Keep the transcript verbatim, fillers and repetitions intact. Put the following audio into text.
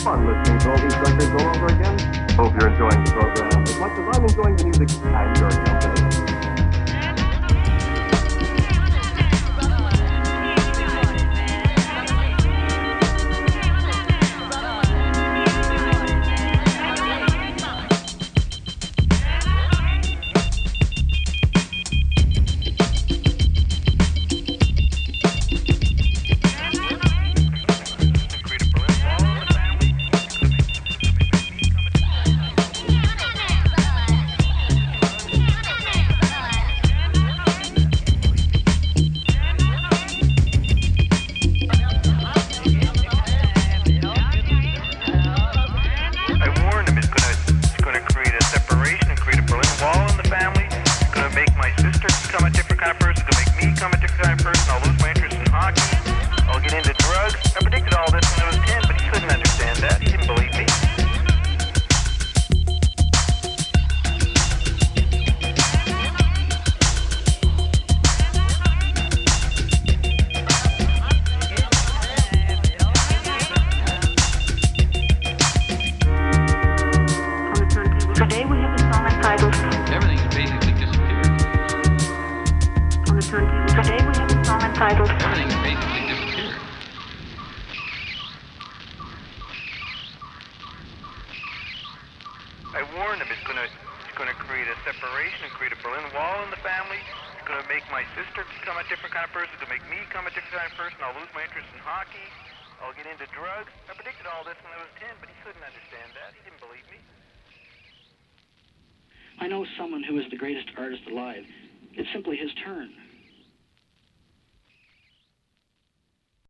fun listening to all these records all over again. Hope you're enjoying the program as much as I'm enjoying the music and your company. I know someone who is the greatest artist alive. It's simply his turn.